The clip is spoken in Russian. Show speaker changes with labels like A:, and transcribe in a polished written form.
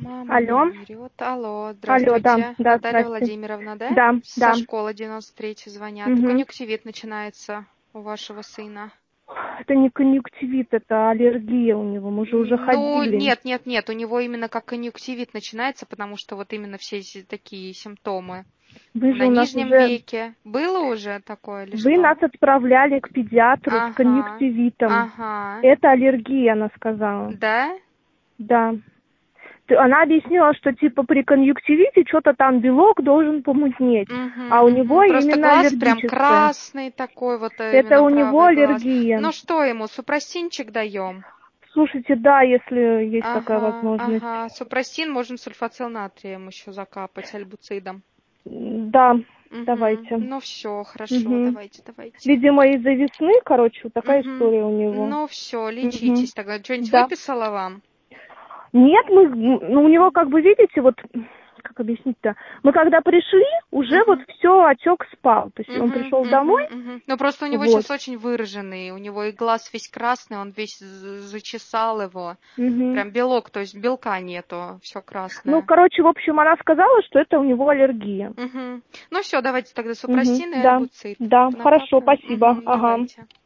A: Мама не
B: Алло,
A: орет. Алло,
B: алло, да,
A: здравствуйте.
B: да,
A: Наталья
B: здрасте.
A: Владимировна, да?
B: Да,
A: Со
B: да.
A: школы 93 звонят.
B: Мгм.
A: Конъюнктивит начинается у вашего сына.
B: Это не конъюнктивит, это аллергия у него. Мы же уже
A: Ну,
B: ходили.
A: нет, у него именно как конъюнктивит начинается, потому что вот именно все эти такие симптомы.
B: Вы же
A: На
B: у нас
A: нижнем
B: уже...
A: веке. Было уже такое или
B: Вы
A: что?
B: нас отправляли к педиатру с
A: Ага,
B: конъюнктивитом.
A: ага.
B: Это аллергия, она сказала.
A: Да?
B: Да. Она объяснила, что типа при конъюнктивите что-то там белок должен помутнеть. А у него
A: Просто
B: именно
A: глаз прям
B: аллергическое.
A: красный такой, вот
B: Это
A: именно
B: у него
A: правый глаз.
B: аллергия.
A: Ну что ему, супрастинчик даем?
B: Слушайте, да, если есть такая
A: Ага,
B: возможность.
A: ага. Супрастин можно сульфацил натрием еще закапать альбуцидом.
B: Да, давайте.
A: Ну все, хорошо,
B: Мгм.
A: давайте.
B: Видимо, из-за весны, короче, вот такая
A: Мгм.
B: история у него.
A: Ну все,
B: Мгм.
A: лечитесь тогда. Что-нибудь
B: Да.
A: выписала вам?
B: Нет, ну, у него, как бы, видите, вот, как объяснить-то, мы когда пришли, уже вот
A: Мгм.
B: все, отек спал. То есть он пришел домой,
A: Ну просто у него
B: вот.
A: сейчас очень выраженный, у него и глаз весь красный, он весь зачесал его.
B: Мгм.
A: Прям белок, то есть белка нету, все
B: Ну,
A: красное.
B: короче, в общем, она сказала, что это у него аллергия.
A: Ну все, давайте тогда
B: Мгм.
A: супрастин и
B: Да,
A: альбуцид.
B: да, хорошо,
A: Накапаем.
B: спасибо. Ага.
A: Давайте.